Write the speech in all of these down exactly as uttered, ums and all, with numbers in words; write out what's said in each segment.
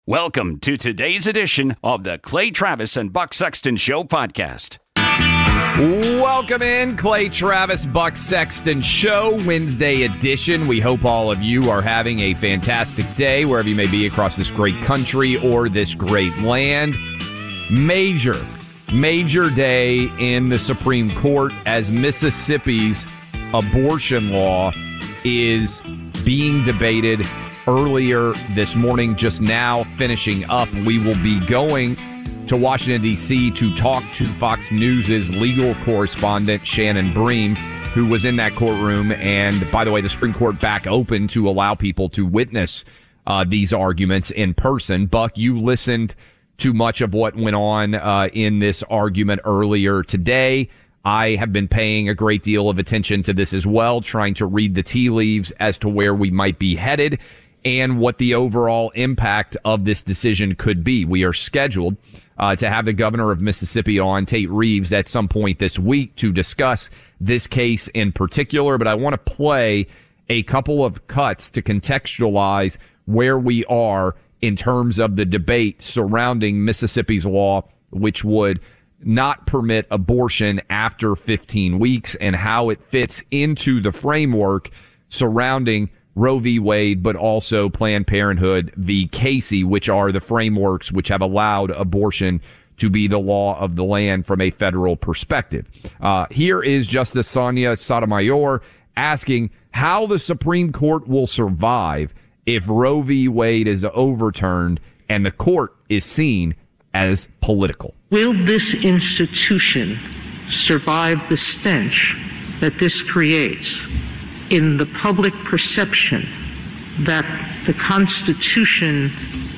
Welcome to today's edition of the Clay Travis and Buck Sexton Show podcast. Welcome in, Clay Travis, Buck Sexton Show, Wednesday edition. We hope all of you are having a fantastic day wherever you may be across this great country or this great land. Major, major day in the Supreme Court as Mississippi's abortion law is being debated. Earlier this morning, just now finishing up, we will be going to Washington, D C to talk to Fox News' legal correspondent, Shannon Bream, who was in that courtroom. And by the way, the Supreme Court back open to allow people to witness uh, these arguments in person. Buck, you listened to much of what went on uh, in this argument earlier today. I have been paying a great deal of attention to this as well, trying to read the tea leaves as to where we might be headed and what the overall impact of this decision could be. We are scheduled uh, to have the governor of Mississippi on, Tate Reeves, at some point this week to discuss this case in particular. But I want to play a couple of cuts to contextualize where we are in terms of the debate surrounding Mississippi's law, which would not permit abortion after fifteen weeks, and how it fits into the framework surrounding Roe v. Wade, but also Planned Parenthood v. Casey, which are the frameworks which have allowed abortion to be the law of the land from a federal perspective. Uh, here is Justice Sonia Sotomayor asking how the Supreme Court will survive if Roe v. Wade is overturned and the court is seen as political. Will this institution survive the stench that this creates in the public perception that the Constitution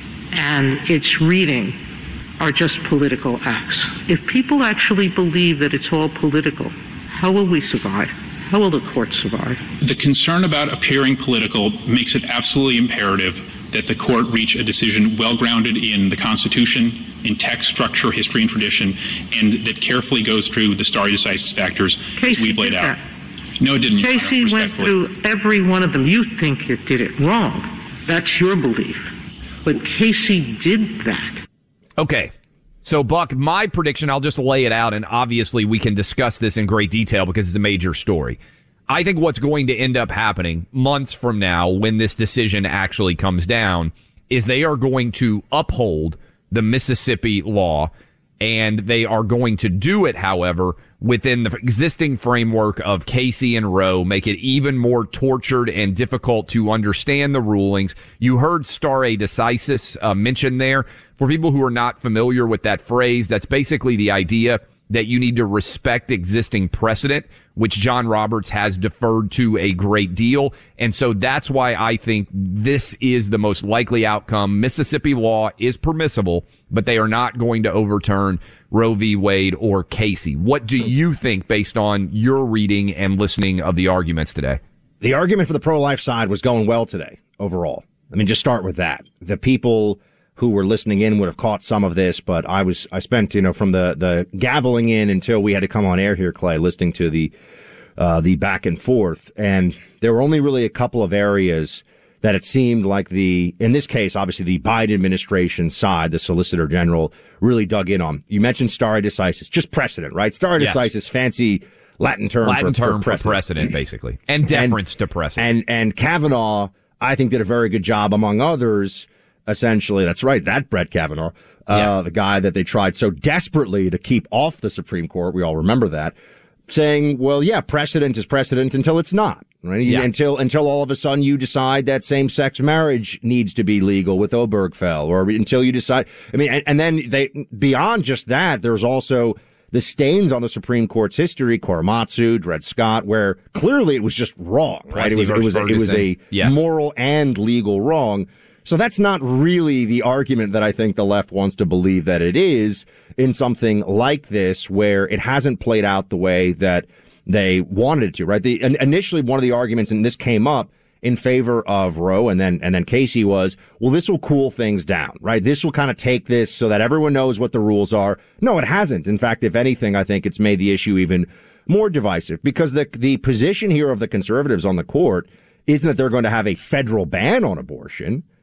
and its reading are just political acts? If people actually believe that it's all political, how will we survive? How will the court survive? The concern about appearing political makes it absolutely imperative that the court reach a decision well-grounded in the Constitution, in text, structure, history, and tradition, and that carefully goes through the stare decisis factors Casey we've laid did out. That. No, it didn't. Casey went through every one of them. You think it did it wrong. That's your belief. But Casey did that. Okay. So, Buck, my prediction, I'll just lay it out, and obviously we can discuss this in great detail because it's a major story. I think what's going to end up happening months from now when this decision actually comes down is they are going to uphold the Mississippi law, and they are going to do it, however, within the existing framework of Casey and Roe, make it even more tortured and difficult to understand the rulings. You heard stare decisis uh, mentioned there. For people who are not familiar with that phrase, that's basically the idea that you need to respect existing precedent, which John Roberts has deferred to a great deal. And so that's why I think this is the most likely outcome. Mississippi law is permissible, but they are not going to overturn Roe v. Wade or Casey. What do you think based on your reading and listening of the arguments today? The argument for the pro-life side was going well today overall. I mean, just start with that. The people who were listening in would have caught some of this, but I was, I spent, you know, from the, the gaveling in until we had to come on air here, Clay, listening to the, uh, the back and forth. And there were only really a couple of areas that it seemed like the, in this case, obviously the Biden administration side, the Solicitor General really dug in on. You mentioned stare decisis, just precedent, right? Stare yes. decisis, fancy Latin term, Latin for, term for, precedent. for precedent, basically. And deference and, to precedent. And, and Kavanaugh, I think, did a very good job, among others, essentially. That's right, that Brett Kavanaugh, uh, yeah. the guy that they tried so desperately to keep off the Supreme Court. We all remember that. Saying, well, yeah, precedent is precedent until it's not. Right? Yeah. Until until all of a sudden you decide that same-sex marriage needs to be legal with Obergefell, or until you decide. I mean, and, and then they beyond just that, there's also the stains on the Supreme Court's history, Korematsu, Dred Scott, where clearly it was just wrong. Right? It was it was a, it was a yes. moral and legal wrong. So that's not really the argument that I think the left wants to believe that it is in something like this, where it hasn't played out the way that they wanted it to, right? The, initially, one of the arguments, and this came up in favor of Roe and then, and then Casey was, well, this will cool things down, right? This will kind of take this so that everyone knows what the rules are. No, it hasn't. In fact, if anything, I think it's made the issue even more divisive, because the, the position here of the conservatives on the court isn't that they're going to have a federal ban on abortion.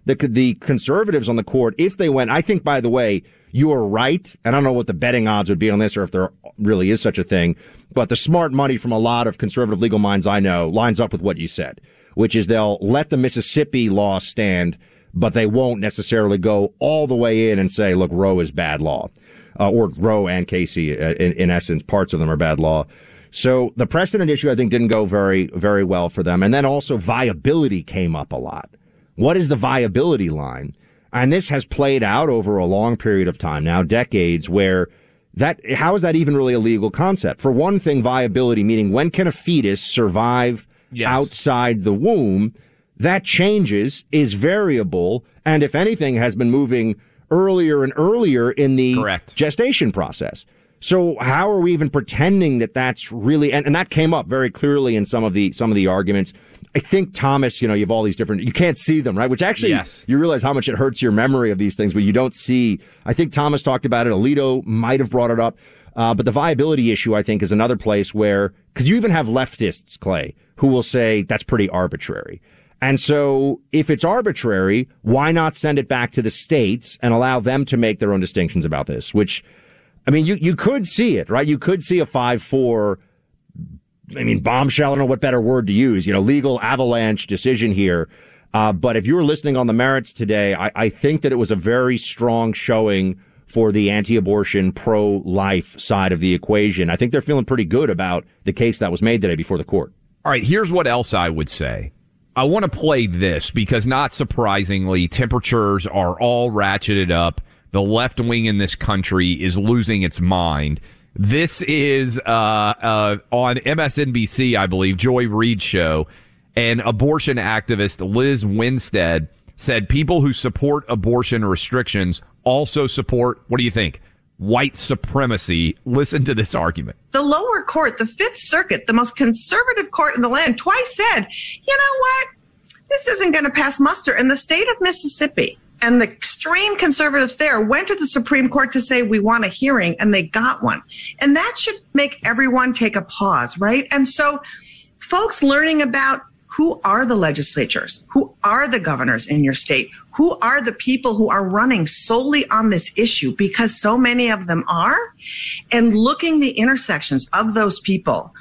the the conservatives on the court, if they went, I think, by the way, you are right. And I don't know what the betting odds would be on this or if there really is such a thing. But the smart money from a lot of conservative legal minds I know lines up with what you said, which is they'll let the Mississippi law stand, but they won't necessarily go all the way in and say, look, Roe is bad law. Uh, or Roe and Casey, uh, in, in essence, parts of them are bad law. So the precedent issue, I think, didn't go very, very well for them. And then also viability came up a lot. What is the viability line? And this has played out over a long period of time now, decades, where that, how is that even really a legal concept? For one thing, viability, meaning when can a fetus survive yes. outside the womb? That changes, is variable, and if anything, has been moving earlier and earlier in the Correct. gestation process. So how are we even pretending that that's really, and, and that came up very clearly in some of the, some of the arguments. I think Thomas, you know, you have all these different, you can't see them, right? Which actually, yes. you realize how much it hurts your memory of these things, but you don't see. I think Thomas talked about it. Alito might have brought it up. Uh, but the viability issue, I think, is another place where, because you even have leftists, Clay, who will say that's pretty arbitrary. And so if it's arbitrary, why not send it back to the states and allow them to make their own distinctions about this? Which, I mean, you, you could see it, right? You could see a five four, I mean, bombshell, I don't know what better word to use, you know, legal avalanche decision here. Uh, but if you were listening on the merits today, I, I think that it was a very strong showing for the anti-abortion, pro-life side of the equation. I think they're feeling pretty good about the case that was made today before the court. All right, here's what else I would say. I want to play this because, not surprisingly, temperatures are all ratcheted up. The left wing in this country is losing its mind. This is uh, uh, on M S N B C, I believe, Joy Reid's show, and abortion activist Liz Winstead said people who support abortion restrictions also support, what do you think, white supremacy. Listen to this argument. The lower court, the Fifth Circuit, the most conservative court in the land, twice said, you know what, this isn't going to pass muster. And the state of Mississippi and the extreme conservatives there went to the Supreme Court to say, we want a hearing, and they got one. And that should make everyone take a pause, right? And so folks learning about who are the legislatures, who are the governors in your state, who are the people who are running solely on this issue, because so many of them are, and looking the intersections of those people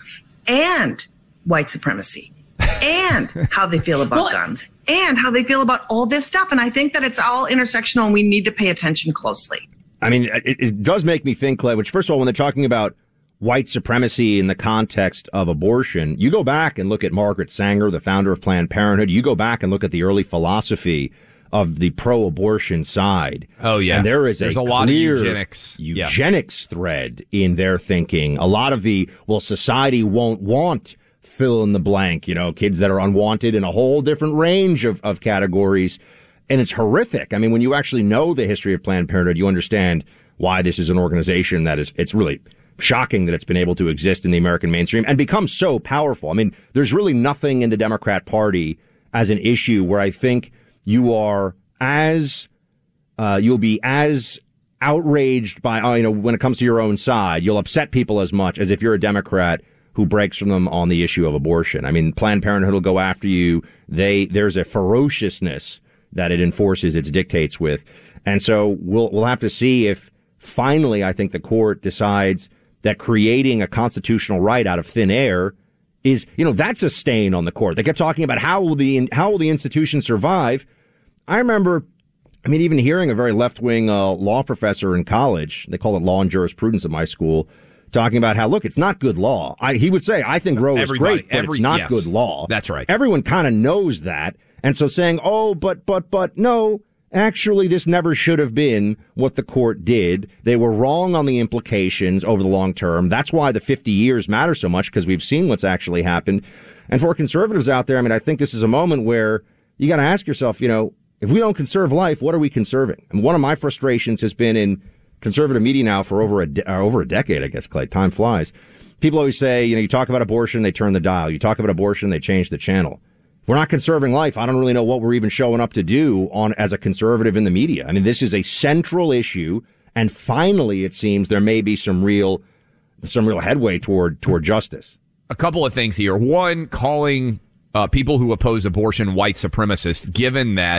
and white supremacy and how they feel about well, guns and how they feel about all this stuff. And I think that it's all intersectional and we need to pay attention closely. I mean, it, it does make me think, Clay, which first of all, when they're talking about white supremacy in the context of abortion, you go back and look at Margaret Sanger, the founder of Planned Parenthood. You go back and look at the early philosophy of the pro-abortion side. Oh, yeah. And there is There's a, a lot clear of eugenics. eugenics yes. thread in their thinking. A lot of the, well, society won't want fill in the blank, you know, kids that are unwanted in a whole different range of, of categories. And it's horrific. I mean, when you actually know the history of Planned Parenthood, you understand why this is an organization that is, it's really shocking that it's been able to exist in the American mainstream and become so powerful. I mean, there's really nothing in the Democrat Party as an issue where I think you are as, uh, you'll be as outraged by, uh, you know, when it comes to your own side, you'll upset people as much as if you're a Democrat who breaks from them on the issue of abortion. I mean, Planned Parenthood will go after you. They, there's a ferociousness that it enforces its dictates with. And so we'll, we'll have to see if finally, I think the court decides that creating a constitutional right out of thin air is, you know, that's a stain on the court. They kept talking about how will the, how will the institution survive? I remember, I mean, even hearing a very left-wing uh, law professor in college, they call it law and jurisprudence at my school, talking about how, look, it's not good law. I, he would say, I think Roe is Everybody, great, but every, it's not yes, good law. That's right. Everyone kind of knows that. And so saying, oh, but, but, but, no, actually, this never should have been what the court did. They were wrong on the implications over the long term. That's why the fifty years matter so much, because we've seen what's actually happened. And for conservatives out there, I mean, I think this is a moment where you got to ask yourself, you know, if we don't conserve life, what are we conserving? And one of my frustrations has been in conservative media now for over a de- uh, over a decade, I guess, Clay. Time flies. People always say, you know, you talk about abortion, they turn the dial. You talk about abortion, they change the channel. We're not conserving life. I don't really know what we're even showing up to do on as a conservative in the media. I mean, this is a central issue, and finally, it seems there may be some real, some real headway toward toward justice. A couple of things here. One, calling uh, people who oppose abortion white supremacists, given that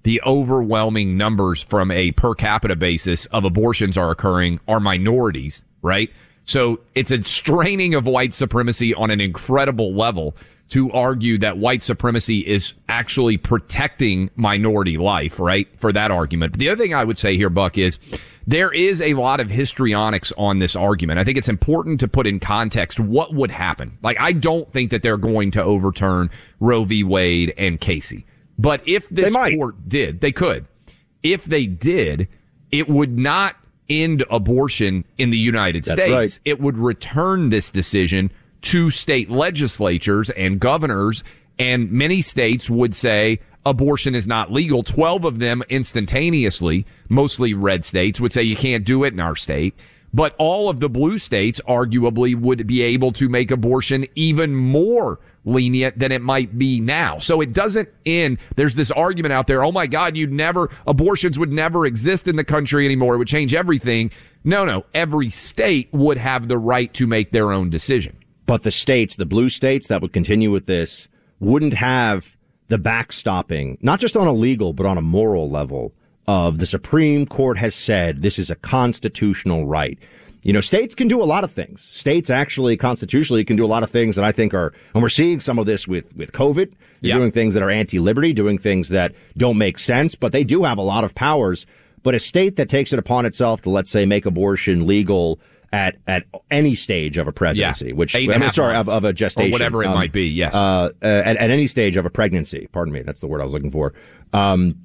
the overwhelming numbers from a per capita basis of abortions are occurring are minorities, right? So it's a straining of white supremacy on an incredible level to argue that white supremacy is actually protecting minority life, right? For that argument. But the other thing I would say here, Buck, is there is a lot of histrionics on this argument. I think it's important to put in context what would happen. Like, I don't think that they're going to overturn Roe v. Wade and Casey. But if this court did, they could. If they did, it would not end abortion in the United That's States. Right. It would return this decision to state legislatures and governors, and many states would say abortion is not legal. Twelve of them instantaneously, mostly red states, would say you can't do it in our state. But all of the blue states arguably would be able to make abortion even more lenient than it might be now. So it doesn't end. There's this argument out there, oh my God, you'd never, abortions would never exist in the country anymore. It would change everything. No, no. Every state would have the right to make their own decision. But the states, the blue states that would continue with this, wouldn't have the backstopping, not just on a legal, but on a moral level, of the Supreme Court has said this is a constitutional right. You know, states can do a lot of things. States actually constitutionally can do a lot of things that I think are, and we're seeing some of this with, with COVID. They're yeah. doing things that are anti-liberty, doing things that don't make sense, but they do have a lot of powers. But a state that takes it upon itself to, let's say, make abortion legal at at any stage of a presidency, yeah. which Eight I and mean, half sorry, months, of, of a gestation, or whatever it um, might be. Yes, uh, uh, at, at any stage of a pregnancy. Pardon me, that's the word I was looking for. Um,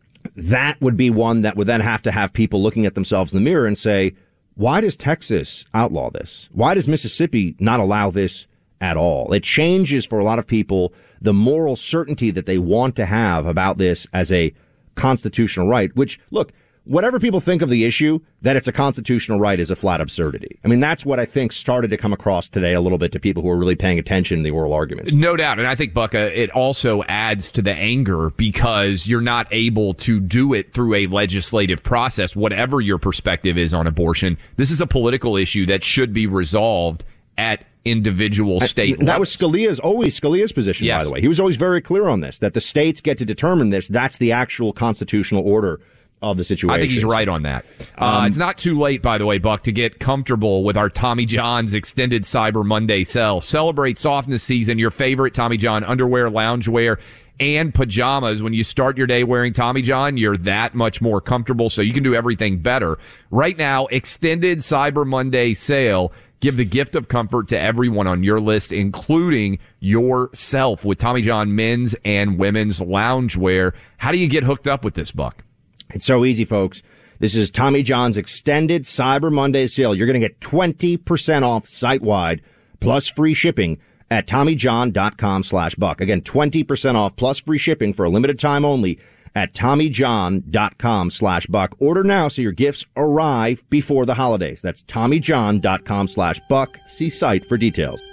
that would be one that would then have to have people looking at themselves in the mirror and say, why does Texas outlaw this? Why does Mississippi not allow this at all? It changes for a lot of people the moral certainty that they want to have about this as a constitutional right, which, look, whatever people think of the issue, that it's a constitutional right is a flat absurdity. I mean, that's what I think started to come across today a little bit to people who are really paying attention in the oral arguments. No doubt. And I think, Buck, uh, it also adds to the anger because you're not able to do it through a legislative process, whatever your perspective is on abortion. This is a political issue that should be resolved at individual state I, that levels. was Scalia's always Scalia's position, yes. by the way. He was always very clear on this, that the states get to determine this. That's the actual constitutional order of the situation. I think he's right on that. Uh, um, it's not too late, by the way, Buck, to get comfortable with our Tommy John's extended Cyber Monday sale. Celebrate softness season, your favorite Tommy John underwear, loungewear, and pajamas. When you start your day wearing Tommy John, you're that much more comfortable, so you can do everything better. Right now, extended Cyber Monday sale. Give the gift of comfort to everyone on your list, including yourself, with Tommy John men's and women's loungewear. How do you get hooked up with this, Buck? It's so easy, folks. This is Tommy John's extended Cyber Monday sale. You're going to get twenty percent off site-wide plus free shipping at TommyJohn.com slash Buck. Again, twenty percent off plus free shipping for a limited time only at TommyJohn.com slash Buck. Order now so your gifts arrive before the holidays. That's TommyJohn.com slash Buck. See site for details.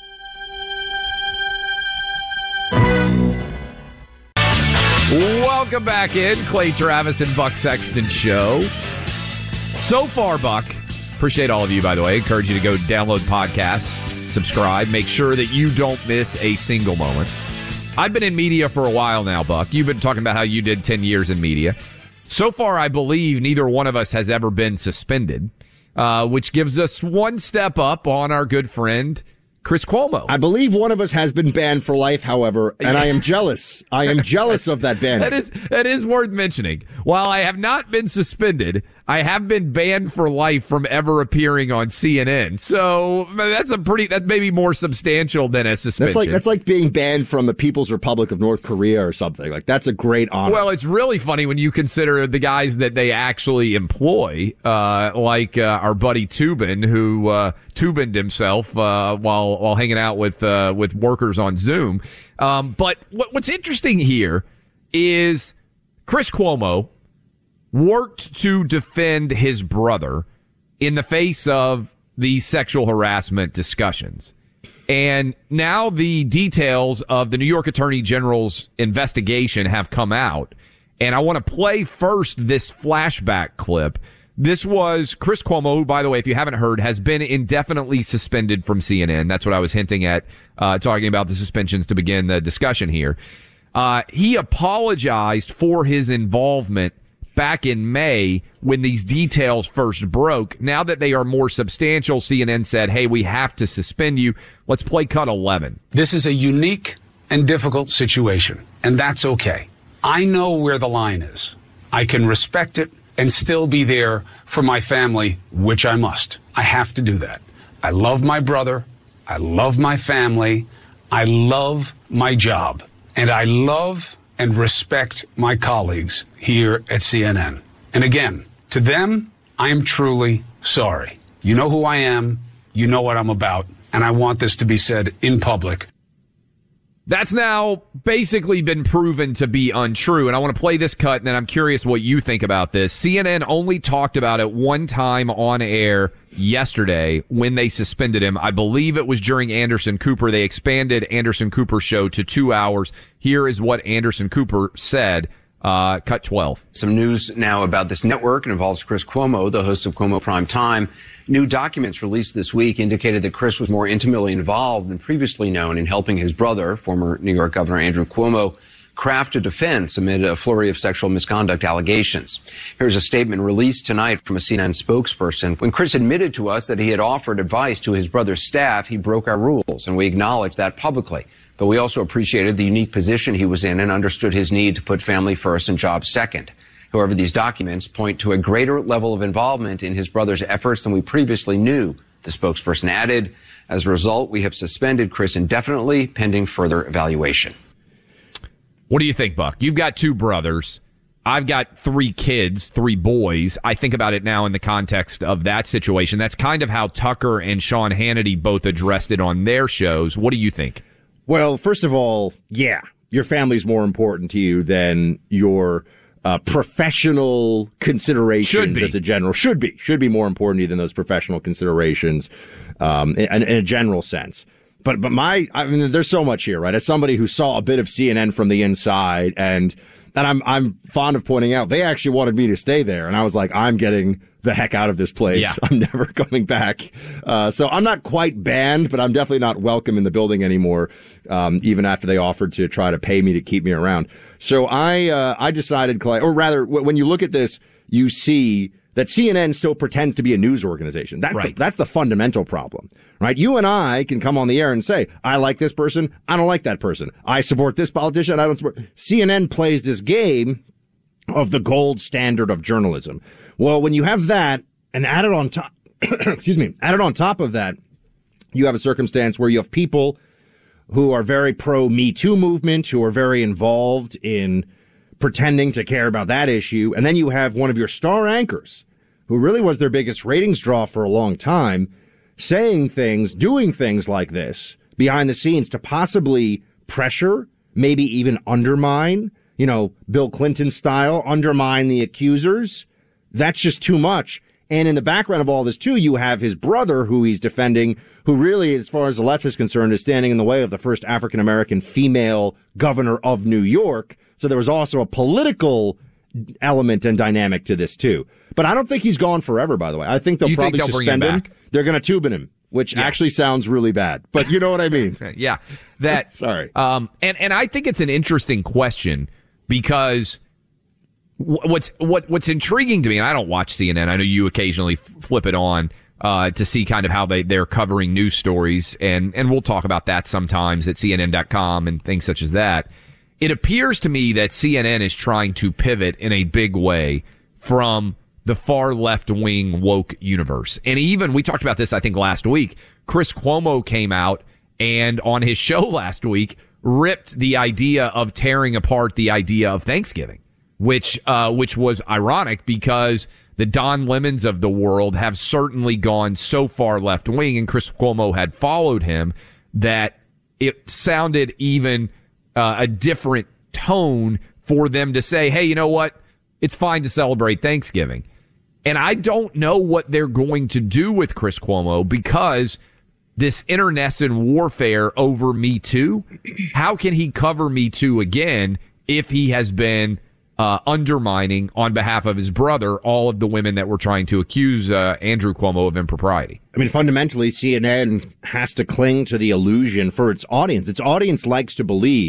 Welcome back in. Clay Travis and Buck Sexton Show. So far, Buck, appreciate all of you, by the way. Encourage you to go download podcasts, subscribe, make sure that you don't miss a single moment. I've been in media for a while now, Buck. You've been talking about how you did ten years in media. So far, I believe neither one of us has ever been suspended, uh, which gives us one step up on our good friend, Chris Cuomo. I believe one of us has been banned for life, however, and I am jealous. I am jealous of that ban. That is that is worth mentioning. While I have not been suspended, I have been banned for life from ever appearing on C N N. So that's a pretty that may be more substantial than a suspension. That's like that's like being banned from the People's Republic of North Korea or something. Like that's a great honor. Well, it's really funny when you consider the guys that they actually employ, uh, like uh, our buddy Toobin, who uh, Toobined himself uh, while while hanging out with uh, with workers on Zoom. Um, but what, what's interesting here is Chris Cuomo worked to defend his brother in the face of these sexual harassment discussions. And now the details of the New York Attorney General's investigation have come out. And I want to play first this flashback clip. This was Chris Cuomo, who, by the way, if you haven't heard, has been indefinitely suspended from C N N. That's what I was hinting at, uh, talking about the suspensions to begin the discussion here. Uh, he apologized for his involvement back in May when these details first broke. Now that they are more substantial, C N N said, hey, we have to suspend you. Let's play cut eleven. This is a unique and difficult situation, and that's okay. I know where the line is. I can respect it and still be there for my family, which I must. I have to do that. I love my brother. I love my family. I love my job. And I love and respect my colleagues here at C N N. And again, to them, I am truly sorry. You know who I am. You know what I'm about. And I want this to be said in public. That's now basically been proven to be untrue. And I want to play this cut, and then I'm curious what you think about this. C N N only talked about it one time on air yesterday when they suspended him. I believe it was during Anderson Cooper. They expanded Anderson Cooper's show to two hours. Here is what Anderson Cooper said. Uh, cut twelve. Some news now about this network. It involves Chris Cuomo, the host of Cuomo Prime Time. New documents released this week indicated that Chris was more intimately involved than previously known in helping his brother, former New York Governor Andrew Cuomo, craft a defense amid a flurry of sexual misconduct allegations. Here's a statement released tonight from a C N N spokesperson. When Chris admitted to us that he had offered advice to his brother's staff, he broke our rules, and we acknowledged that publicly. But we also appreciated the unique position he was in and understood his need to put family first and job second. However, these documents point to a greater level of involvement in his brother's efforts than we previously knew, the spokesperson added. As a result, we have suspended Chris indefinitely, pending further evaluation. What do you think, Buck? You've got two brothers. I've got three kids, three boys. I think about it now in the context of that situation. That's kind of how Tucker and Sean Hannity both addressed it on their shows. What do you think? Well, first of all, yeah, your family's more important to you than your uh, professional considerations as a general. Should be. Should be more important to you than those professional considerations um, in, in a general sense. But but my, I mean, there's so much here, right? As somebody who saw a bit of C N N from the inside, and and I'm I'm fond of pointing out, they actually wanted me to stay there, and I was like, I'm getting the heck out of this place. Yeah. I'm never coming back. Uh, so I'm not quite banned, but I'm definitely not welcome in the building anymore, um, even after they offered to try to pay me to keep me around. So I uh, I decided, Clay, or rather, w- when you look at this, you see that C N N still pretends to be a news organization. That's right. the, that's the fundamental problem, right? You and I can come on the air and say, I like this person, I don't like that person. I support this politician, I don't support. C N N plays this game of the gold standard of journalism. Well, when you have that and add it on top, excuse me, add it on top of that, you have a circumstance where you have people who are very pro Me Too movement, who are very involved in pretending to care about that issue. And then you have one of your star anchors, who really was their biggest ratings draw for a long time, saying things, doing things like this behind the scenes to possibly pressure, maybe even undermine, you know, Bill Clinton style, undermine the accusers. That's just too much. And in the background of all this, too, you have his brother, who he's defending, who really, as far as the left is concerned, is standing in the way of the first African-American female governor of New York. So there was also a political element and dynamic to this, too. But I don't think he's gone forever, by the way. I think they'll you probably think they'll suspend bring him. him. Back? They're going to tube in him, which yeah. actually sounds really bad. But you know what I mean. yeah. That. Sorry. Um, and, and I think it's an interesting question because what's what what's intriguing to me, and I don't watch C N N. I know you occasionally flip it on uh, to see kind of how they, they're covering news stories, and, and we'll talk about that sometimes at C N N dot com and things such as that. It appears to me that C N N is trying to pivot in a big way from the far left-wing woke universe. And even, we talked about this, I think, last week, Chris Cuomo came out and on his show last week ripped the idea of tearing apart the idea of Thanksgiving, which uh, which was ironic because the Don Lemons of the world have certainly gone so far left-wing, and Chris Cuomo had followed him, that it sounded even uh, a different tone for them to say, hey, you know what? It's fine to celebrate Thanksgiving. And I don't know what they're going to do with Chris Cuomo because this internecine warfare over Me Too, how can he cover Me Too again if he has been uh, undermining on behalf of his brother all of the women that were trying to accuse uh, Andrew Cuomo of impropriety? I mean, fundamentally, C N N has to cling to the illusion for its audience. Its audience likes to believe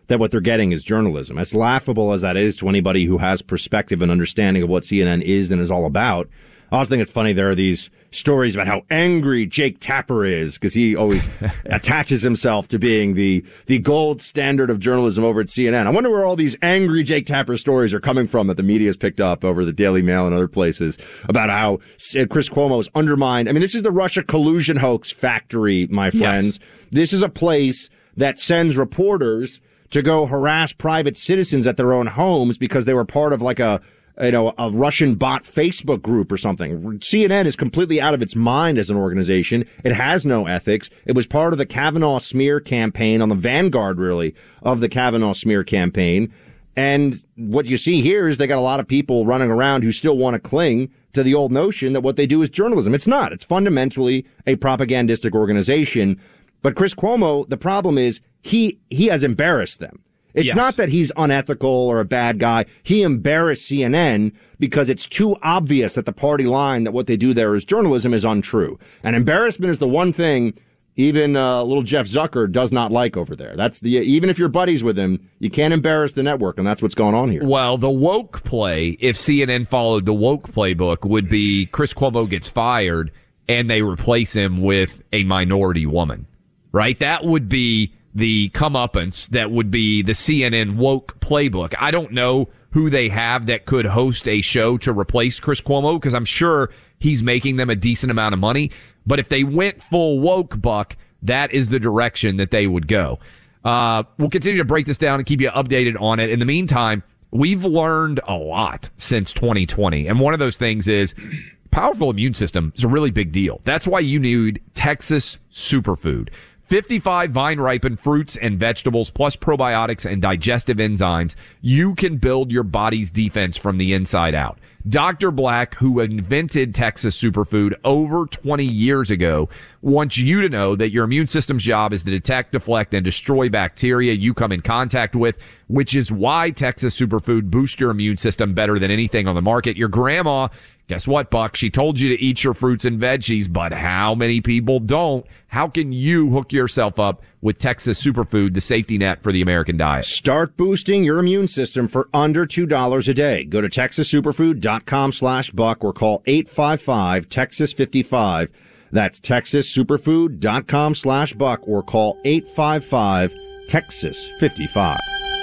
that what they're getting is journalism. As laughable as that is to anybody who has perspective and understanding of what C N N is and is all about, I also think it's funny there are these stories about how angry Jake Tapper is because he always attaches himself to being the the gold standard of journalism over at C N N. I wonder where all these angry Jake Tapper stories are coming from that the media's picked up over the Daily Mail and other places about how Chris Cuomo is undermined. I mean, this is the Russia collusion hoax factory, my friends. Yes. This is a place that sends reporters to go harass private citizens at their own homes because they were part of like a you know, a Russian bot Facebook group or something. C N N is completely out of its mind as an organization. It has no ethics. It was part of the Kavanaugh smear campaign, on the vanguard, really, of the Kavanaugh smear campaign. And what you see here is they got a lot of people running around who still want to cling to the old notion that what they do is journalism. It's not. It's fundamentally a propagandistic organization. But Chris Cuomo, the problem is he he has embarrassed them. It's yes. not that he's unethical or a bad guy. He embarrassed C N N because it's too obvious at the party line that what they do there is journalism is untrue. And embarrassment is the one thing even uh, little Jeff Zucker does not like over there. That's the even if you're buddies with him, you can't embarrass the network, and that's what's going on here. Well, the woke play, if C N N followed the woke playbook, would be Chris Cuomo gets fired and they replace him with a minority woman, right? That would be the comeuppance that would be the C N N woke playbook. I don't know who they have that could host a show to replace Chris Cuomo because I'm sure he's making them a decent amount of money. But if they went full woke buck, that is the direction that they would go. Uh, we'll continue to break this down and keep you updated on it. In the meantime, we've learned a lot since twenty twenty. And one of those things is powerful immune system is a really big deal. That's why you need Texas Superfood. fifty-five vine-ripened fruits and vegetables, plus probiotics and digestive enzymes. You can build your body's defense from the inside out. Doctor Black, who invented Texas Superfood over twenty years ago, wants you to know that your immune system's job is to detect, deflect, and destroy bacteria you come in contact with, which is why Texas Superfood boosts your immune system better than anything on the market. Your grandma, guess what, Buck? She told you to eat your fruits and veggies, but how many people don't? How can you hook yourself up with Texas Superfood, the safety net for the American diet? Start boosting your immune system for under two dollars a day. Go to texas superfood dot com slash buck or call eight five five Texas fifty-five. That's texas superfood dot com slash buck or call eight five five Texas fifty-five.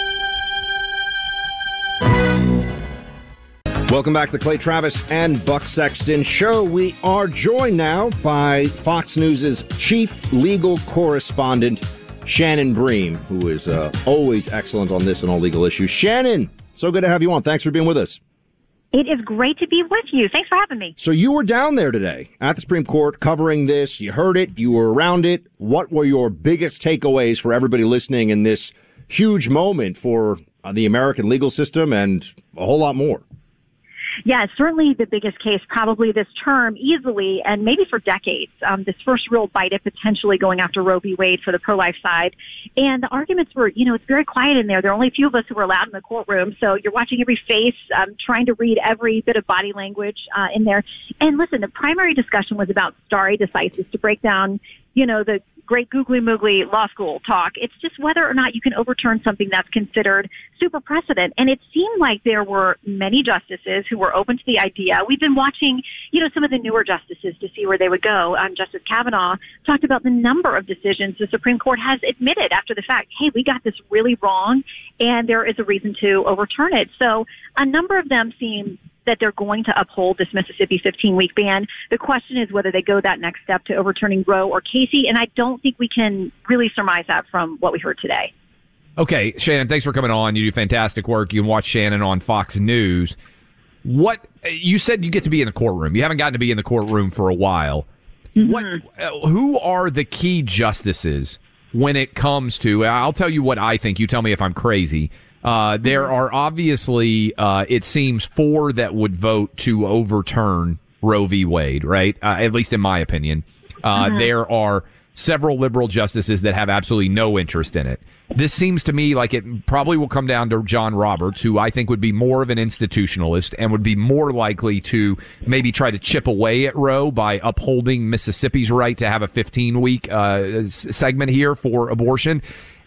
Welcome back to the Clay Travis and Buck Sexton Show. We are joined now by Fox News' chief legal correspondent, Shannon Bream, who is uh, always excellent on this and all legal issues. Shannon, so good to have you on. Thanks for being with us. It is great to be with you. Thanks for having me. So you were down there today at the Supreme Court covering this. You heard it. You were around it. What were your biggest takeaways for everybody listening in this huge moment for uh, the American legal system and a whole lot more? Yeah, certainly the biggest case probably this term easily and maybe for decades. Um, this first real bite at potentially going after Roe v. Wade for the pro-life side. And the arguments were, you know, it's very quiet in there. There are only a few of us who were allowed in the courtroom. So you're watching every face, um, trying to read every bit of body language uh, in there. And listen, the primary discussion was about stare decisis, to break down, you know, the great googly moogly law school talk. It's just whether or not you can overturn something that's considered super precedent. And it seemed like there were many justices who were open to the idea. We've been watching, you know, some of the newer justices to see where they would go. Um, Justice Kavanaugh talked about the number of decisions the Supreme Court has admitted after the fact, hey, we got this really wrong, and there is a reason to overturn it. So a number of them seem that they're going to uphold this Mississippi fifteen-week ban. The question is whether they go that next step to overturning Roe or Casey, and I don't think we can really surmise that from what we heard today. Okay, Shannon, thanks for coming on. You do fantastic work. You can watch Shannon on Fox News. What you said you get to be in the courtroom. You haven't gotten to be in the courtroom for a while. Mm-hmm. What? Uh, who are the key justices when it comes to? I'll tell you what I think. You tell me if I'm crazy. Uh, there are obviously, uh, it seems, four that would vote to overturn Roe v. Wade, right? Uh, at least in my opinion. Uh, mm-hmm. There are several liberal justices that have absolutely no interest in it. This seems to me like it probably will come down to John Roberts, who I think would be more of an institutionalist and would be more likely to maybe try to chip away at Roe by upholding Mississippi's right to have a fifteen-week uh, segment here for abortion.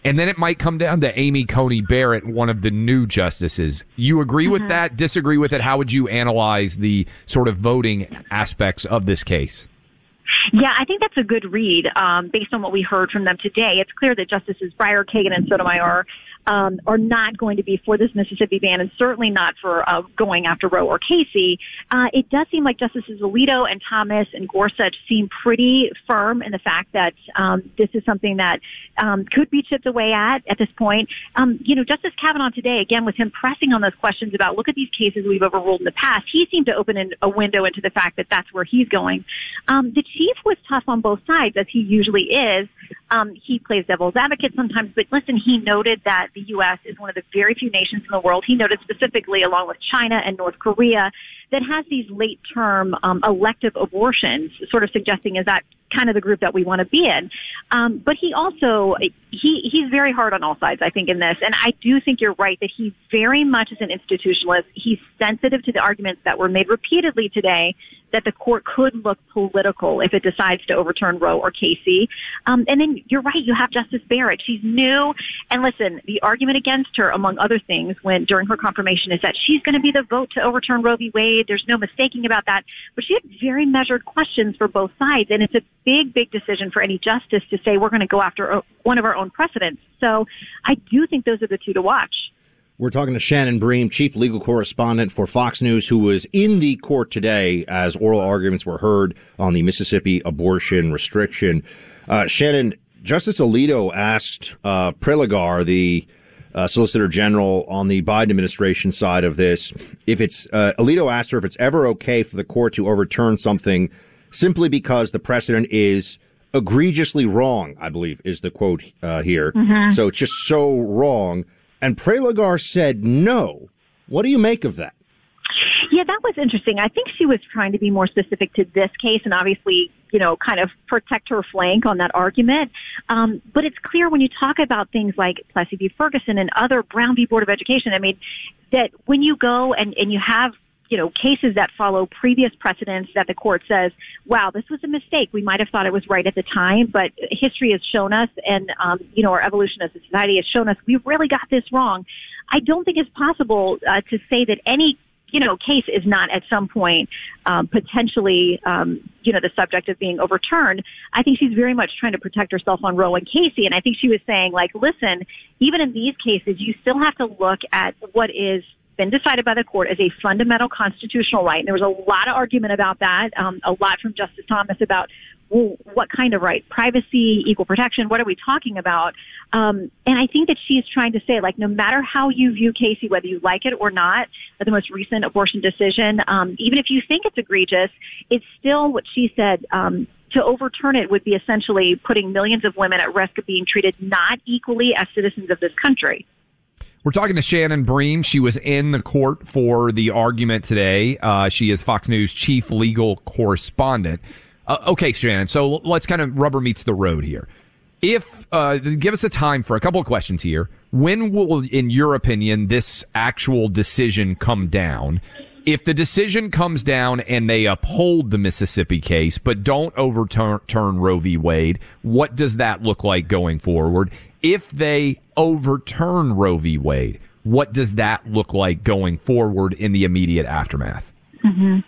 and then it might come down to Amy Coney Barrett, one of the new justices. You agree mm-hmm. with that? Disagree with it? How would you analyze the sort of voting aspects of this case? Yeah, I think that's a good read um, based on what we heard from them today. It's clear that Justices Breyer, Kagan, and Sotomayor um, are not going to be for this Mississippi ban, and certainly not for uh, going after Roe or Casey. Uh, it does seem like Justices Alito and Thomas and Gorsuch seem pretty firm in the fact that um, this is something that um, could be chipped away at at this point. Um, you know, Justice Kavanaugh today, again, with him pressing on those questions about, look at these cases we've overruled in the past, he seemed to open in a window into the fact that that's where he's going. Um, the chief was tough on both sides, as he usually is. Um, he plays devil's advocate sometimes, but listen, he noted that the U S is one of the very few nations in the world. He noted specifically, along with China and North Korea, that has these late-term um, elective abortions, sort of suggesting is that kind of the group that we want to be in. Um, but he also, he he's very hard on all sides, I think, in this. And I do think you're right that he very much is an institutionalist. He's sensitive to the arguments that were made repeatedly today that the court could look political if it decides to overturn Roe or Casey. Um, and then you're right, you have Justice Barrett. She's new. And listen, the argument against her, among other things, when during her confirmation is that she's going to be the vote to overturn Roe v. Wade. There's no mistaking about that. But she had very measured questions for both sides. And it's a big, big decision for any justice to say we're going to go after one of our own precedents. So I do think those are the two to watch. We're talking to Shannon Bream, chief legal correspondent for Fox News, who was in the court today as oral arguments were heard on the Mississippi abortion restriction. Uh, Shannon, Justice Alito asked uh, Prelogar, the uh, Solicitor General on the Biden administration side of this, if it's uh, Alito asked her if it's ever okay for the court to overturn something simply because the precedent is egregiously wrong, I believe is the quote uh, here. Mm-hmm. So it's just so wrong. And Prelogar said no. What do you make of that? Yeah, that was interesting. I think she was trying to be more specific to this case and obviously, you know, kind of protect her flank on that argument. Um, but it's clear when you talk about things like Plessy v. Ferguson and other Brown v. Board of Education, I mean, that when you go and, and you have you know, cases that follow previous precedents that the court says, wow, this was a mistake. We might have thought it was right at the time, but history has shown us and, um, you know, our evolution as a society has shown us we really got this wrong. I don't think it's possible uh, to say that any, you know, case is not at some point um, potentially, um, you know, the subject of being overturned. I think she's very much trying to protect herself on Roe and Casey. And I think she was saying, like, listen, even in these cases, you still have to look at what is been decided by the court as a fundamental constitutional right. And there was a lot of argument about that, um, a lot from Justice Thomas about, well, what kind of right? Privacy, equal protection, what are we talking about? Um, and I think that she's trying to say, like, no matter how you view Casey, whether you like it or not, the most recent abortion decision, um, even if you think it's egregious, it's still what she said, um, to overturn it would be essentially putting millions of women at risk of being treated not equally as citizens of this country. We're talking to Shannon Bream. She was in the court for the argument today. Uh, she is Fox News chief legal correspondent. Uh, okay, Shannon, so let's kind of rubber meets the road here. If uh, give us a time for a couple of questions here. When will, in your opinion, this actual decision come down? If the decision comes down and they uphold the Mississippi case but don't overturn turn Roe v. Wade, what does that look like going forward? If they overturn Roe v. Wade, what does that look like going forward in the immediate aftermath? Mm-hmm.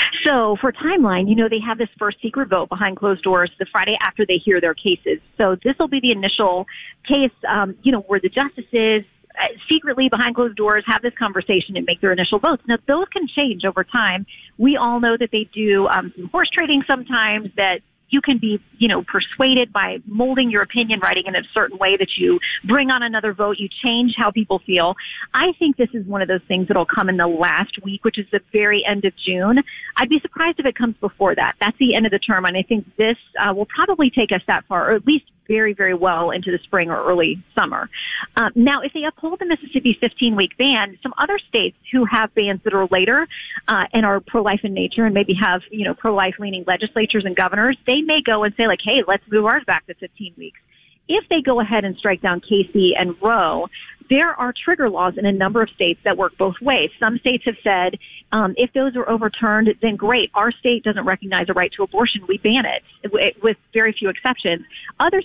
So for timeline, you know, they have this first secret vote behind closed doors the Friday after they hear their cases. So this will be the initial case, um, you know, where the justices uh, secretly behind closed doors have this conversation and make their initial votes. Now, those can change over time. We all know that they do um, some horse trading sometimes, that you can be, you know, persuaded by molding your opinion, writing in a certain way that you bring on another vote, you change how people feel. I think this is one of those things that'll come in the last week, which is the very end of June. I'd be surprised if it comes before that. That's the end of the term, and I think this uh, will probably take us that far, or at least very, very well into the spring or early summer. Um, now, if they uphold the Mississippi fifteen-week ban, some other states who have bans that are later uh, and are pro-life in nature and maybe have, you know, pro-life leaning legislatures and governors, they may go and say, like, hey, let's move ours back to fifteen weeks. If they go ahead and strike down Casey and Roe, there are trigger laws in a number of states that work both ways. Some states have said, um, if those are overturned, then great. Our state doesn't recognize a right to abortion. We ban it, with very few exceptions. Other states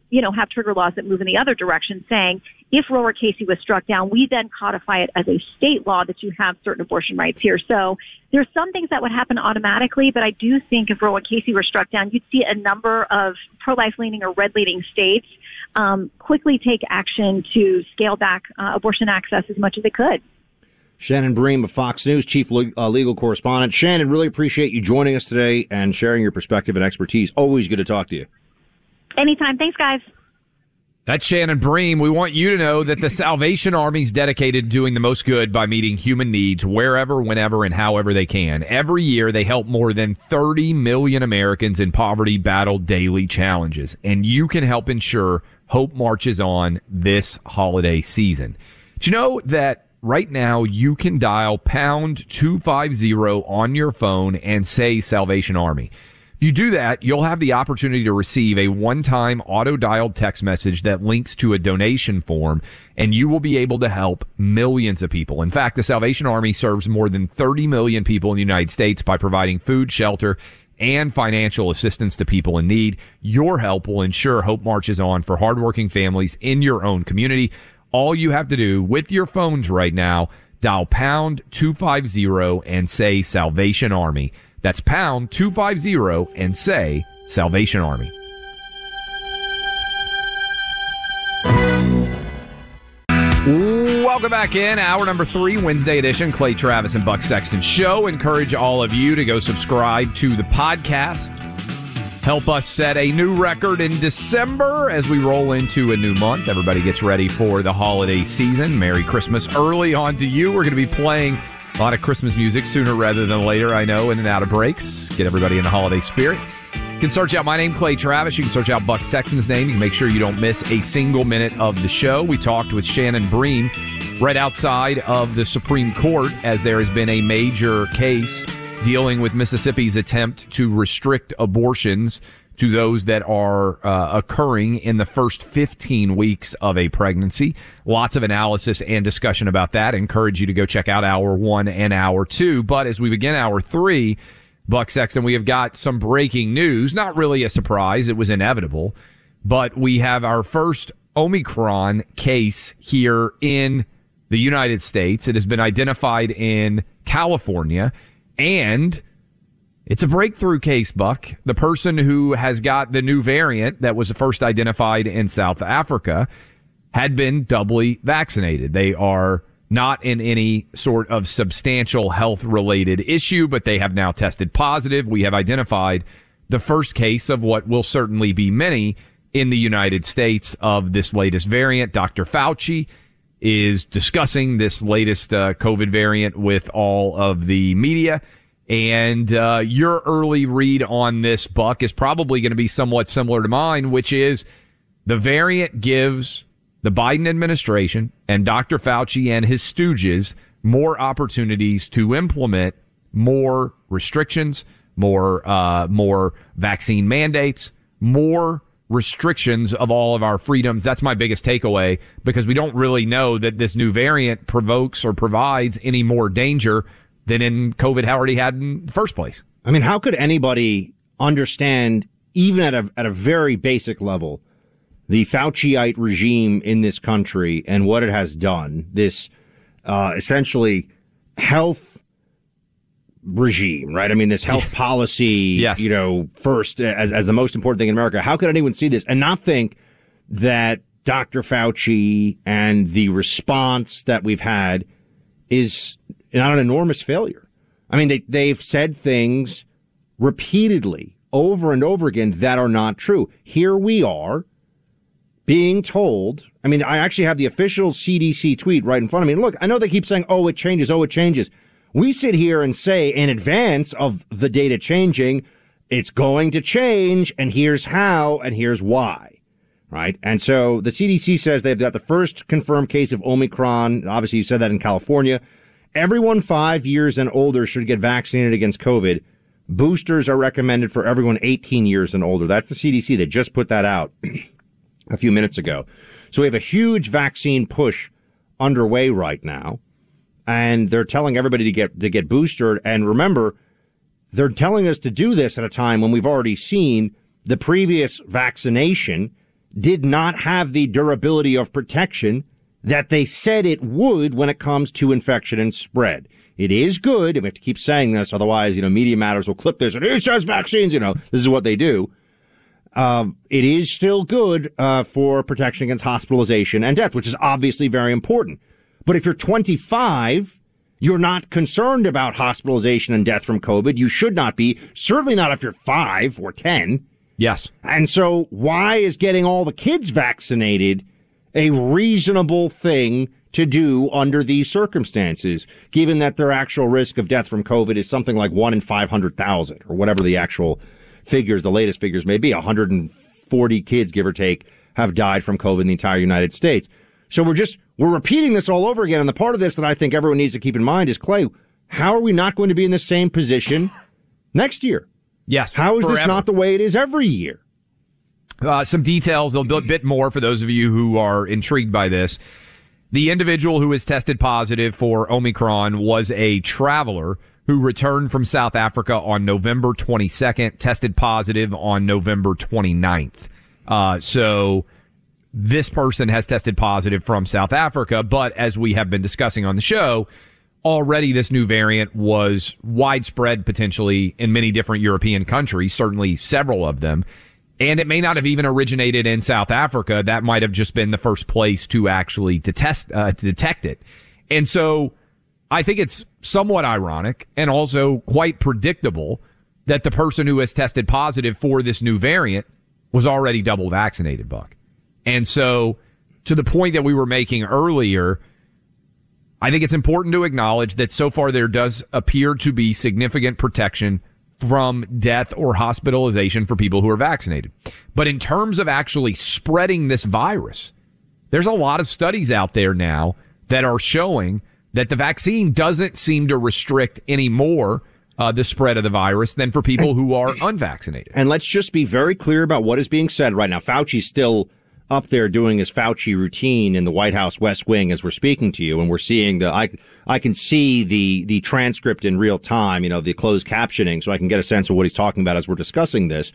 you know, have trigger laws that move in the other direction, saying if Roe v. Casey was struck down, we then codify it as a state law that you have certain abortion rights here. So there's some things that would happen automatically, but I do think if Roe v. Casey were struck down, you'd see a number of pro-life leaning or red leaning states um, quickly take action to scale back uh, abortion access as much as they could. Shannon Bream of Fox News, chief le- uh, legal correspondent. Shannon, really appreciate you joining us today and sharing your perspective and expertise. Always good to talk to you. Anytime. Thanks, guys. That's Shannon Bream. We want you to know that the Salvation Army is dedicated to doing the most good by meeting human needs wherever, whenever, and however they can. Every year, they help more than thirty million Americans in poverty battle daily challenges. And you can help ensure hope marches on this holiday season. Do you know that right now, you can dial pound two fifty on your phone and say Salvation Army. If you do that, you'll have the opportunity to receive a one-time auto-dialed text message that links to a donation form, and you will be able to help millions of people. In fact, the Salvation Army serves more than thirty million people in the United States by providing food, shelter, and financial assistance to people in need. Your help will ensure hope marches on for hardworking families in your own community. All you have to do with your phones right now, dial pound two fifty and say Salvation Army. That's pound two fifty and say Salvation Army. Welcome back in. Hour number three, Wednesday edition, Clay Travis and Buck Sexton Show. Encourage all of you to go subscribe to the podcast. Help us set a new record in December as we roll into a new month. Everybody gets ready for the holiday season. Merry Christmas early on to you. We're going to be playing a lot of Christmas music sooner rather than later, I know, in and out of breaks. Get everybody in the holiday spirit. You can search out my name, Clay Travis. You can search out Buck Sexton's name. You can make sure you don't miss a single minute of the show. We talked with Shannon Bream right outside of the Supreme Court as there has been a major case dealing with Mississippi's attempt to restrict abortions to those that are uh, occurring in the first fifteen weeks of a pregnancy. Lots of analysis and discussion about that. I encourage you to go check out hour one and hour two. But as we begin hour three, Buck Sexton, we have got some breaking news. Not really a surprise. It was inevitable. But we have our first Omicron case here in the United States. It has been identified in California. And it's a breakthrough case, Buck. The person who has got the new variant that was first identified in South Africa had been doubly vaccinated. They are not in any sort of substantial health-related issue, but they have now tested positive. We have identified the first case of what will certainly be many in the United States of this latest variant. Doctor Fauci is discussing this latest uh, COVID variant with all of the media. And uh, your early read on this, Buck, is probably going to be somewhat similar to mine, which is the variant gives the Biden administration and Doctor Fauci and his stooges more opportunities to implement more restrictions, more uh, more vaccine mandates, more restrictions of all of our freedoms. That's my biggest takeaway, because we don't really know that this new variant provokes or provides any more danger than in COVID already had in the first place. I mean, how could anybody understand, even at a at a very basic level, the Fauciite regime in this country and what it has done, this uh, essentially health regime, right? I mean, this health policy, yes. you know, first as, as the most important thing in America. How could anyone see this and not think that Doctor Fauci and the response that we've had is not an enormous failure? I mean, they, they've said things repeatedly over and over again that are not true. Here we are being told, I mean, I actually have the official C D C tweet right in front of me. And look, I know they keep saying, oh, it changes, oh, it changes. We sit here and say in advance of the data changing, it's going to change, and here's how, and here's why, right? And so the C D C says they've got the first confirmed case of Omicron. Obviously, you said that in California. Everyone five years and older should get vaccinated against COVID. Boosters are recommended for everyone eighteen years and older. That's the C D C. They just put that out a few minutes ago. So we have a huge vaccine push underway right now. And they're telling everybody to get to get boosted. And remember, they're telling us to do this at a time when we've already seen the previous vaccination did not have the durability of protection that they said it would when it comes to infection and spread. It is good, and we have to keep saying this, otherwise, you know, Media Matters will clip this, and it says vaccines, you know, this is what they do. Um, it is still good uh, for protection against hospitalization and death, which is obviously very important. But if you're twenty-five, you're not concerned about hospitalization and death from COVID. You should not be, certainly not if you're five or ten. Yes. And so why is getting all the kids vaccinated a reasonable thing to do under these circumstances, given that their actual risk of death from COVID is something like one in five hundred thousand, or whatever the actual figures, the latest figures may be? one hundred forty kids, give or take, have died from COVID in the entire United States. So we're just, we're repeating this all over again. And the part of this that I think everyone needs to keep in mind is, Clay, how are we not going to be in the same position next year? Yes. How is forever. this not the way it is every year? Uh, some details, a bit more for those of you who are intrigued by this. The individual who was tested positive for Omicron was a traveler who returned from South Africa on November twenty-second, tested positive on November twenty-ninth. Uh, so this person has tested positive from South Africa, but as we have been discussing on the show, already this new variant was widespread potentially in many different European countries, certainly several of them. And it may not have even originated in South Africa. That might have just been the first place to actually detest, uh, to detect it. And so I think it's somewhat ironic and also quite predictable that the person who has tested positive for this new variant was already double vaccinated, Buck. And so to the point that we were making earlier, I think it's important to acknowledge that so far there does appear to be significant protection from death or hospitalization for people who are vaccinated. But in terms of actually spreading this virus, there's a lot of studies out there now that are showing that the vaccine doesn't seem to restrict any more uh, the spread of the virus than for people who are unvaccinated. And let's just be very clear about what is being said right now. Fauci's still up there doing his Fauci routine in the White House West Wing as we're speaking to you, and we're seeing the I I can see the the transcript in real time, you know, the closed captioning, so I can get a sense of what he's talking about as we're discussing this.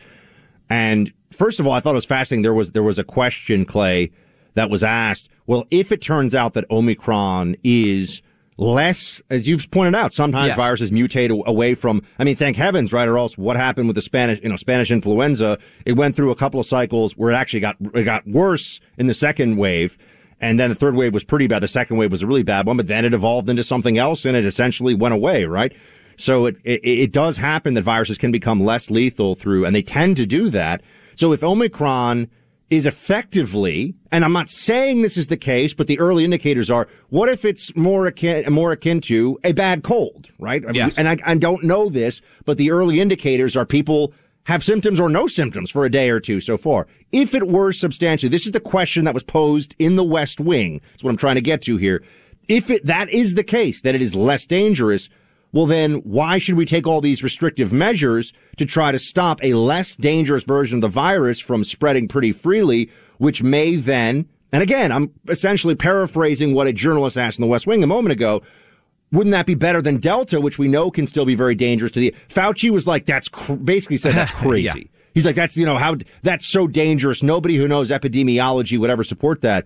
And first of all, I thought it was fascinating. There was there was a question, Clay, that was asked. Well, if it turns out that Omicron is less, as you've pointed out, sometimes yes. viruses mutate away from, I mean, thank heavens, right? Or else what happened with the Spanish, you know, Spanish influenza? It went through a couple of cycles where it actually got, it got worse in the second wave. And then the third wave was pretty bad. The second wave was a really bad one, but then it evolved into something else and it essentially went away, right? So it, it, it does happen that viruses can become less lethal through, and they tend to do that. So if Omicron is effectively, and I'm not saying this is the case, but the early indicators are, what if it's more akin, more akin to a bad cold, right? Yes. And I, I don't know this, but the early indicators are people have symptoms or no symptoms for a day or two so far. If it were substantially, this is the question that was posed in the West Wing. That's what I'm trying to get to here. If it, that is the case, that it is less dangerous, well then why should we take all these restrictive measures to try to stop a less dangerous version of the virus from spreading pretty freely, which may then, and again, I'm essentially paraphrasing what a journalist asked in the West Wing a moment ago, wouldn't that be better than Delta, which we know can still be very dangerous to the, Fauci was like, that's, cr- basically said that's crazy. Yeah. He's like, that's, you know, how, that's so dangerous. Nobody who knows epidemiology would ever support that.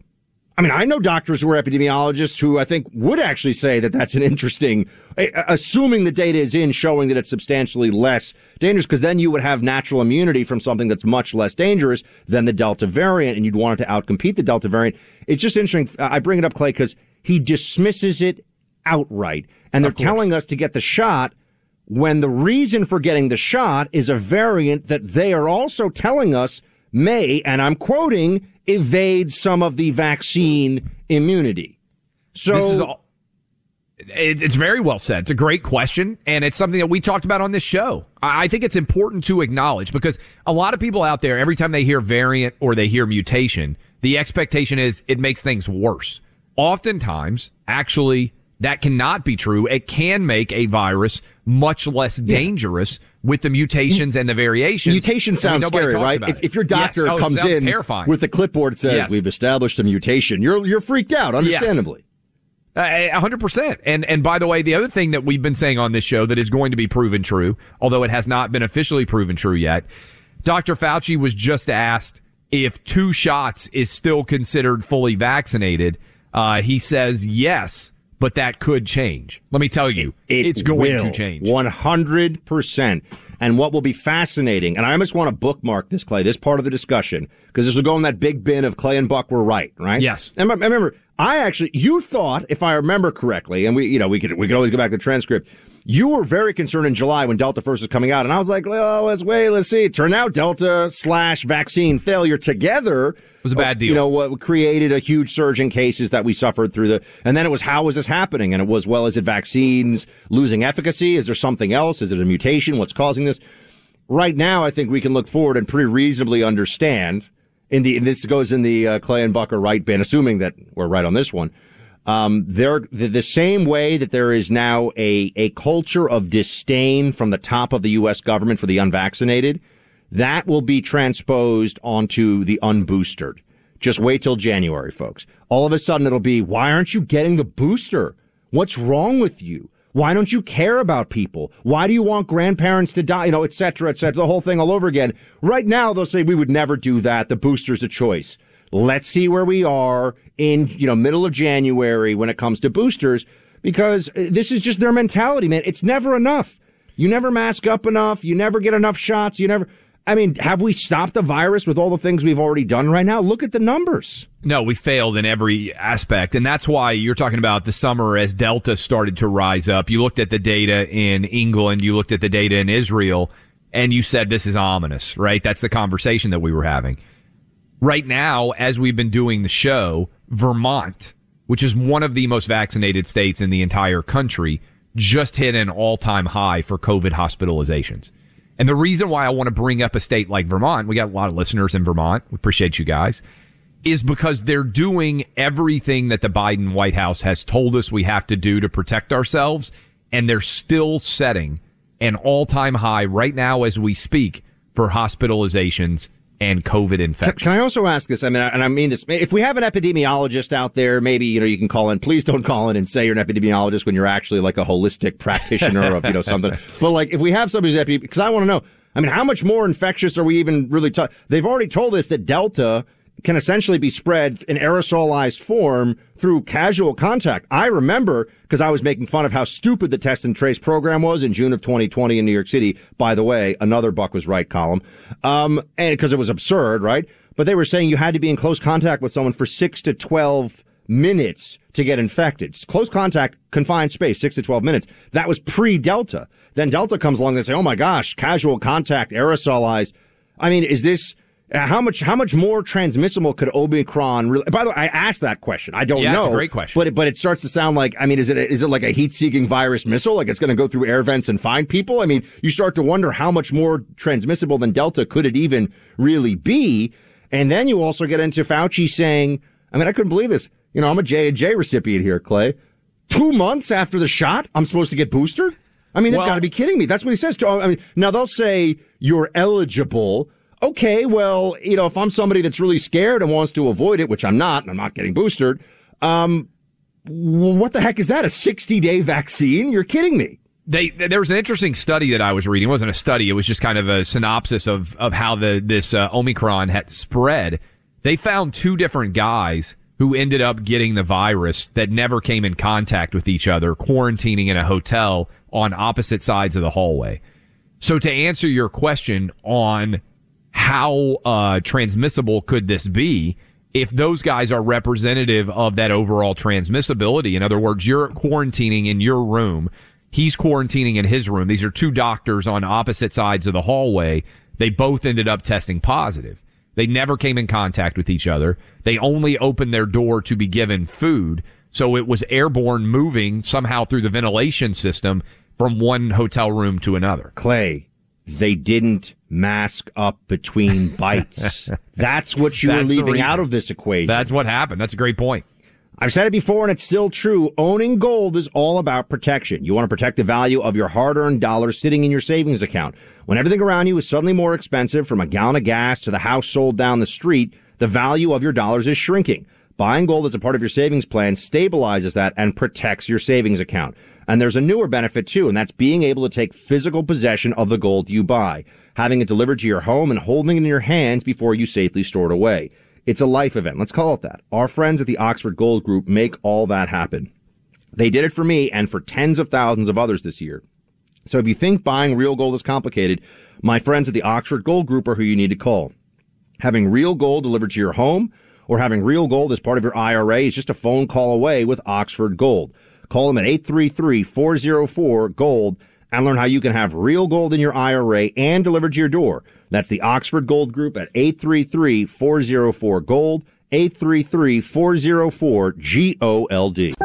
I mean, I know doctors who are epidemiologists who I think would actually say that that's an interesting, assuming the data is in showing that it's substantially less dangerous, because then you would have natural immunity from something that's much less dangerous than the Delta variant, and you'd want it to outcompete the Delta variant. It's just interesting. I bring it up, Clay, because he dismisses it outright. And they're telling us to get the shot when the reason for getting the shot is a variant that they are also telling us may, and I'm quoting, evade some of the vaccine immunity. So this is all, it, it's very well said. It's a great question, and it's something that we talked about on this show. I, I think it's important to acknowledge, because a lot of people out there, every time they hear variant or they hear mutation, the expectation is it makes things worse. Oftentimes, actually, that cannot be true. It can make a virus much less dangerous yeah. with the mutations and the variations. Mutation sounds I mean, scary, right? If, if your doctor yes. oh, comes in terrifying. with a clipboard and says, yes. we've established a mutation, you're you're freaked out, understandably. Yes. A hundred percent. And, and by the way, the other thing that we've been saying on this show that is going to be proven true, although it has not been officially proven true yet, Doctor Fauci was just asked if two shots is still considered fully vaccinated. Uh, he says yes, but that could change. Let me tell you, it it's going will, to change. one hundred percent. And what will be fascinating, and I almost want to bookmark this, Clay, this part of the discussion, because this will go in that big bin of Clay and Buck were right, right? Yes. And I remember, I actually, you thought, if I remember correctly, and we, you know, we could, we could always go back to the transcript, you were very concerned in July when Delta first was coming out, and I was like, well, let's wait, let's see. It turned out Delta slash vaccine failure together was a bad deal. You know, what created a huge surge in cases that we suffered through the, and then it was, how was this happening? And it was, well, is it vaccines losing efficacy? Is there something else? Is it a mutation? What's causing this? Right now, I think we can look forward and pretty reasonably understand, in the, and this goes in the uh, Clay and Buck are right bin, assuming that we're right on this one. Um, they're the, the same way that there is now a, a culture of disdain from the top of the U S government for the unvaccinated. That will be transposed onto the unboosted. Just wait till January, folks. All of a sudden it'll be, why aren't you getting the booster? What's wrong with you? Why don't you care about people? Why do you want grandparents to die? You know, et cetera, et cetera, the whole thing all over again. Right now, they'll say we would never do that. The booster's a choice. Let's see where we are in, you know, middle of January when it comes to boosters, because this is just their mentality, man. It's never enough. You never mask up enough. You never get enough shots. You never. I mean, have we stopped the virus with all the things we've already done right now? Look at the numbers. No, we failed in every aspect. And that's why you're talking about the summer as Delta started to rise up. You looked at the data in England. You looked at the data in Israel, and you said this is ominous, right? That's the conversation that we were having. Right now, as we've been doing the show, Vermont, which is one of the most vaccinated states in the entire country, just hit an all-time high for COVID hospitalizations. And the reason why I want to bring up a state like Vermont, we got a lot of listeners in Vermont, we appreciate you guys, is because they're doing everything that the Biden White House has told us we have to do to protect ourselves, and they're still setting an all-time high right now as we speak for hospitalizations and COVID infection. Can I also ask this? I mean, and I mean this, if we have an epidemiologist out there, maybe, you know, you can call in. Please don't call in and say you're an epidemiologist when you're actually like a holistic practitioner of, you know, something. But like, if we have somebody who's epidemiologist, because I want to know, I mean, how much more infectious are we even really talking? They've already told us that Delta can essentially be spread in aerosolized form through casual contact. I remember, because I was making fun of how stupid the test and trace program was in June of twenty twenty in New York City. By the way, another Buck was right column. Um, and because it was absurd, right? But they were saying you had to be in close contact with someone for six to twelve minutes to get infected. Close contact, confined space, six to twelve minutes. That was pre-Delta. Then Delta comes along and they say, oh my gosh, casual contact, aerosolized. I mean, is this, Uh, how much how much more transmissible could Omicron really? By the way, I asked that question. I don't yeah, know. That's a great question. But it, but it starts to sound like, I mean, is it is it like a heat-seeking virus missile? Like it's going to go through air vents and find people? I mean, you start to wonder how much more transmissible than Delta could it even really be? And then you also get into Fauci saying, I mean, I couldn't believe this. You know, I'm a J and J recipient here, Clay. Two months after the shot, I'm supposed to get boosted? I mean, they've well, got to be kidding me. That's what he says. I mean, now they'll say you're eligible. Okay, well, you know, if I'm somebody that's really scared and wants to avoid it, which I'm not, and I'm not getting boosted, um, what the heck is that? A sixty-day vaccine? You're kidding me. They, there was an interesting study that I was reading. It wasn't a study. It was just kind of a synopsis of, of how the this uh, Omicron had spread. They found two different guys who ended up getting the virus that never came in contact with each other, quarantining in a hotel on opposite sides of the hallway. So to answer your question on how uh, transmissible could this be, if those guys are representative of that overall transmissibility, in other words, you're quarantining in your room, he's quarantining in his room. These are two doctors on opposite sides of the hallway. They both ended up testing positive. They never came in contact with each other. They only opened their door to be given food. So it was airborne moving somehow through the ventilation system from one hotel room to another. Clay, they didn't mask up between bites. That's what you That's were leaving out of this equation. That's what happened. That's a great point. I've said it before, and it's still true. Owning gold is all about protection. You want to protect the value of your hard-earned dollars sitting in your savings account. When everything around you is suddenly more expensive, from a gallon of gas to the house sold down the street, the value of your dollars is shrinking. Buying gold as a part of your savings plan stabilizes that and protects your savings account. And there's a newer benefit too, and that's being able to take physical possession of the gold you buy, having it delivered to your home and holding it in your hands before you safely store it away. It's a life event. Let's call it that. Our friends at the Oxford Gold Group make all that happen. They did it for me and for tens of thousands of others this year. So if you think buying real gold is complicated, my friends at the Oxford Gold Group are who you need to call. Having real gold delivered to your home or having real gold as part of your I R A is just a phone call away with Oxford Gold. Call them at eight three three, four oh four, GOLD and learn how you can have real gold in your I R A and delivered to your door. That's the Oxford Gold Group at eight three three, four oh four, GOLD, eight three three, four oh four, G O L D.